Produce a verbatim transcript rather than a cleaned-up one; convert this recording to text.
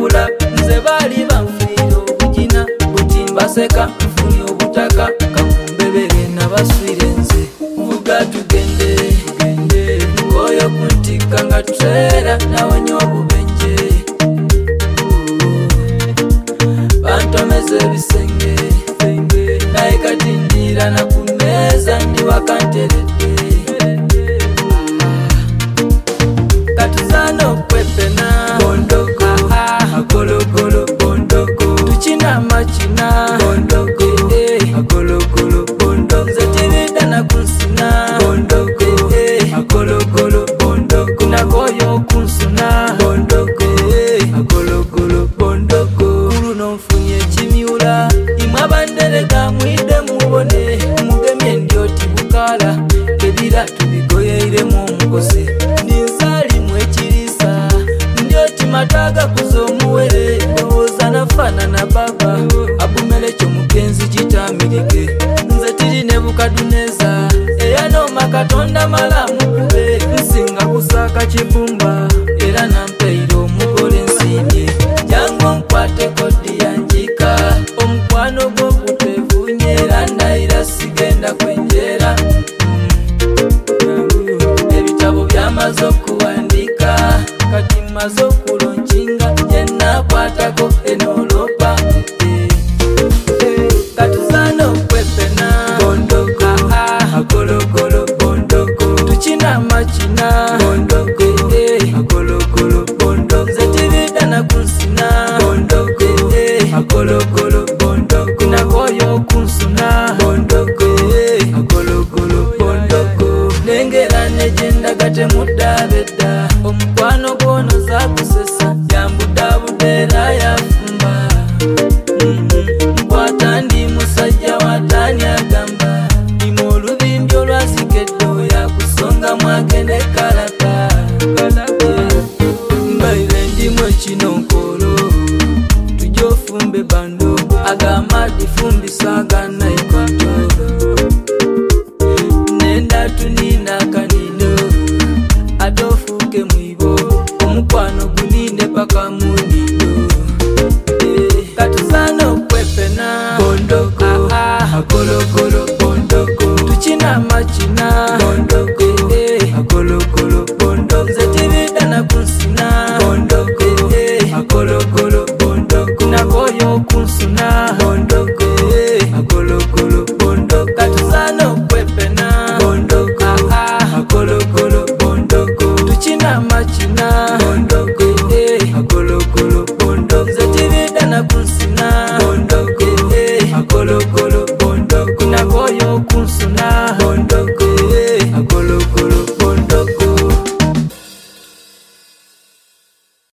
wabula nze baali banfiira obugina buti mbaseka nfunye obutaka kamumbebere nabaswire nze vuga tugende nkoyo kuntika nga tutera nawonye obubenje bantomeze ebisenge naye kati ndira na kumeza ndi wakanteredde katuzana okwepena bondoko agologolo bondoko tukina makina bondoko agologolo bondoko nze tibida na kunsina bondoko agologolo bondoko nakoyo kunsuna bondoko agologolo bondoko kuluno nfunye ekimiula imwe abandereka mwide mubone mugemye ndyoti bukala ebira tubigoyeiremu omukozi ninsaalimu ekirisa ndyoti mataga kuza omuwere ndowooza nafana na baba abumelekyo mugenzi kitamirike nze tiri ne bukaduneza eyanoma katonda mala mukube nsinga kusaka kibumba era nampeire omugole nsiimye jangu nkwate kodi yanjika omukwano gw'okutevunye era ndayira sigenda kwenjera ebitabo byamaze okuwandika kati maze okulonkinga gyenakwatako enolopa katuzana okwepena bondoko agologolo bondoko tukina makina bondoko agologolo bondoko nze tibida na kunsina bondoko agologolo bondoko nakoyo kunsuna bondoko agologolo bondoko nengera nejendaga temudabedda omukwano gwono zakusesa yambudabudera yafumba nkwata ndi musajja watani agamba ndima olubimbi olwazikeddo yakusonga mwagene kalata mbaire ndimu ekinonkolo tujofumbe bando agamba difumbisa aganaikoto nenda tunina kanino atofuke mwibo omukwano guninde paka muni